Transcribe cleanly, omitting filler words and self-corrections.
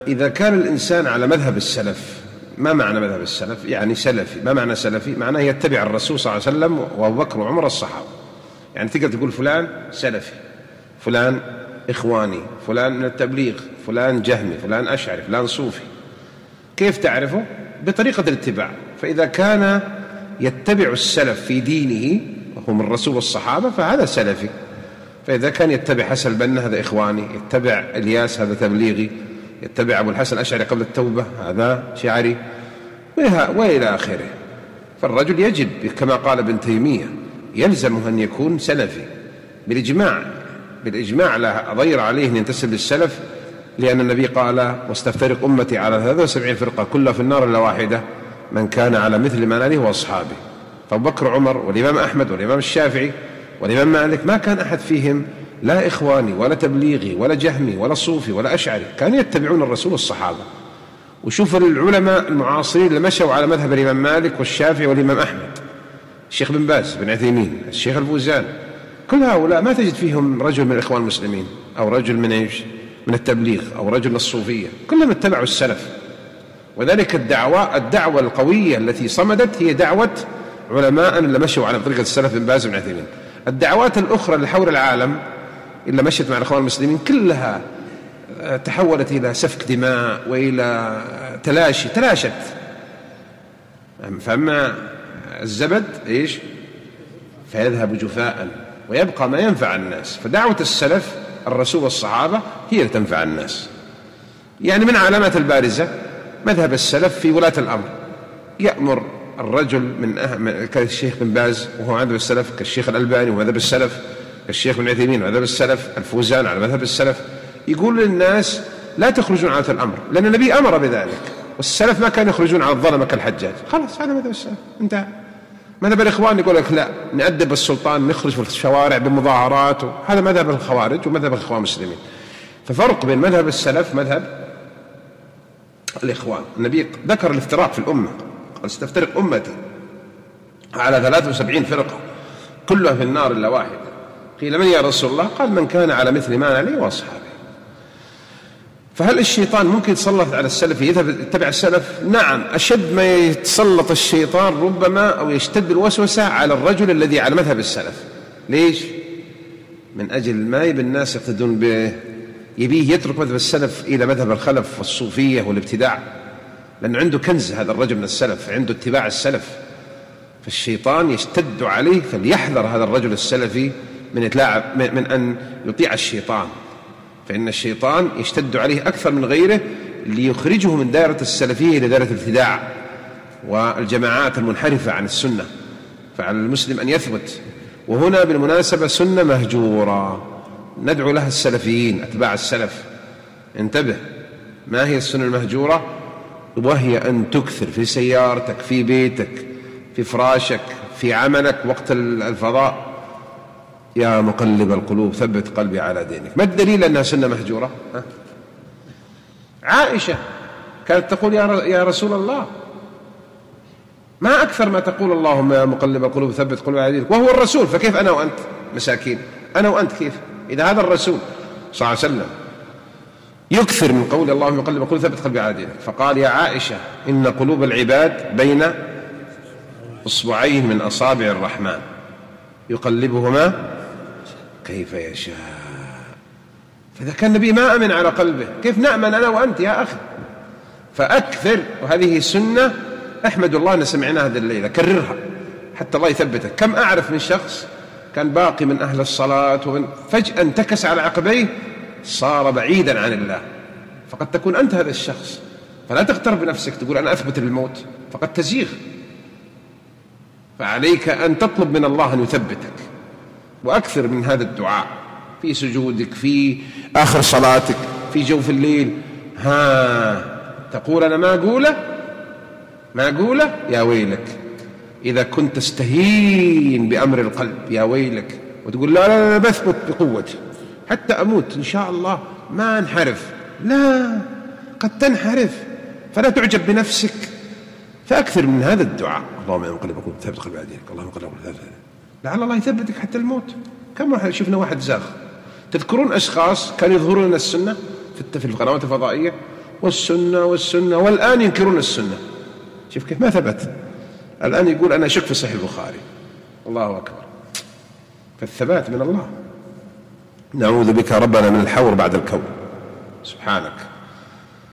إذا كان الإنسان على مذهب السلف، ما معنى مذهب السلف؟ يعني سلفي. ما معنى سلفي؟ معناه يتبع الرسول صلى الله عليه وسلم وأبو بكر وعمر الصحابة. يعني تقدر تقول فلان سلفي، فلان إخواني، فلان من التبليغ، فلان جهمي، فلان أشعري، فلان صوفي. كيف تعرفه؟ بطريقة الاتباع. فإذا كان يتبع السلف في دينه وهم الرسول والصحابة فهذا سلفي. فإذا كان يتبع حسن البنا هذا إخواني، يتبع إلياس هذا تبليغي، يتبع أبو الحسن الأشعري قبل التوبة هذا شعري، وإلى آخره. فالرجل يجب كما قال ابن تيمية يلزمه أن يكون سلفي بالإجماع لا ضير عليه أن ينتسب للسلف، لأن النبي قال: واستفترق أمتي على 73 فرقة كلها في النار إلا واحدة من كان على مثل ما أنا عليه وأصحابه. فأبو بكر وعمر والإمام أحمد والإمام الشافعي والإمام مالك ما كان أحد فيهم لا إخواني ولا تبليغي ولا جهمي ولا صوفي ولا أشعري، كانوا يتبعون الرسول والصحابة. وشوف العلماء المعاصرين اللي مشوا على مذهب الإمام مالك والشافعي والإمام أحمد، الشيخ بن باز، بن عثيمين، الشيخ الفوزان، كل هؤلاء ما تجد فيهم رجل من الإخوان المسلمين أو رجل من التبليغ أو رجل من الصوفية، كلهم اتبعوا السلف. وذلك الدعوة القوية التي صمدت هي دعوة علماء اللي مشوا على طريقة السلف بن باز بن عثيمين. الدعوات الأخرى اللي حول العالم إلا مشت مع الإخوان المسلمين كلها تحولت إلى سفك دماء وإلى تلاشت. فأما الزبد إيش؟ فيذهب جفاء ويبقى ما ينفع الناس. فدعوة السلف الرسول والصحابة هي اللي تنفع الناس. يعني من علامات البارزة مذهب السلف في ولاة الأمر، يأمر الرجل كالشيخ بن باز وهو مذهب السلف، كالشيخ الألباني ومذهب السلف، كالشيخ بن عثيمين ومذهب السلف، الفوزان على مذهب السلف. يقول للناس لا تخرجون على الأمر، لأن النبي أمر بذلك، والسلف ما كانوا يخرجون على الظلمة كالحجاج. خلاص هذا مذهب السلف انتهى. مذهب الإخوان يقول لك لا، نأدب السلطان، نخرج في الشوارع بمظاهرات، هذا مذهب الخوارج ومذهب الإخوان المسلمين. ففرق بين مذهب السلف مذهب الإخوان. النبي ذكر الافتراق في الأمة، قال: ستفترق أمتي على 73 فرقة كلها في النار إلا واحدة. قيل: من يا رسول الله؟ قال: من كان على مثل ما أنا عليه وأصحابي. فهل الشيطان ممكن يتسلط على السلف يتبع السلف؟ نعم، أشد ما يتسلط الشيطان ربما أو يشتد الوسوسة على الرجل الذي على مذهب السلف. ليش؟ من أجل ما يبي الناس يقتدون به، يبيه يترك مذهب السلف إلى مذهب الخلف والصوفية والابتداع، لأنه عنده كنز هذا الرجل من السلف، عنده اتباع السلف. فالشيطان يشتد عليه، فليحذر هذا الرجل السلفي من أن يطيع الشيطان، فإن الشيطان يشتد عليه أكثر من غيره ليخرجه من دائرة السلفية إلى دائرة الابتداع والجماعات المنحرفة عن السنة. فعلى المسلم أن يثبت. وهنا بالمناسبة سنة مهجورة ندعو لها السلفيين أتباع السلف. انتبه، ما هي السنة المهجورة؟ وهي أن تكثر في سيارتك، في بيتك، في فراشك، في عملك، وقت الفضاء: يا مقلب القلوب ثبت قلبي على دينك. ما الدليل أنها سنة مهجورة؟ عائشة كانت تقول: يا رسول الله، ما أكثر ما تقول اللهم يا مقلب القلوب ثبت قلبي على دينك، وهو الرسول. فكيف أنا وأنت مساكين؟ أنا وأنت كيف إذا هذا الرسول صلى الله عليه وسلم يكثر من قول اللهم مقلب القلوب ثبت قلبي على دينك؟ فقال: يا عائشة، إن قلوب العباد بين إصبعين من أصابع الرحمن يقلبهما كيف يشاء. فإذا كان النبي ما أمن على قلبه، كيف نأمن أنا وأنت يا أخي؟ فأكثر، وهذه سنة أحمد الله أن سمعناها هذه الليلة، كررها حتى الله يثبتك. كم أعرف من شخص كان باقي من أهل الصلاة فجأة انتكس على عقبيه، صار بعيدا عن الله. فقد تكون أنت هذا الشخص، فلا تغتر بنفسك تقول أنا أثبت للموت، فقد تزيغ. فعليك أن تطلب من الله أن يثبتك، وأكثر من هذا الدعاء في سجودك، في آخر صلاتك، في جوف الليل. تقول أنا ما أقوله يا ويلك. إذا كنت تستهين بأمر القلب يا ويلك، وتقول لا لا لا بثبت بقوتي حتى أموت إن شاء الله ما أنحرف. لا، قد تنحرف، فلا تعجب بنفسك. فأكثر من هذا الدعاء: اللهم يا مقلب القلوب ثبت قلبي على دينك، اللهم مقلب القلوب ثبت. لعل الله يثبتك حتى الموت. كم واحد شفنا واحد زاغ. تذكرون أشخاص كانوا يظهرون لنا السنة في القنوات الفضائية، والسنة والسنة، والآن ينكرون السنة. شوف كيف ما ثبت، الآن يقول أنا أشك في صحيح البخاري. الله أكبر، فالثبات من الله. نعوذ بك ربنا من الحور بعد الكون، سبحانك.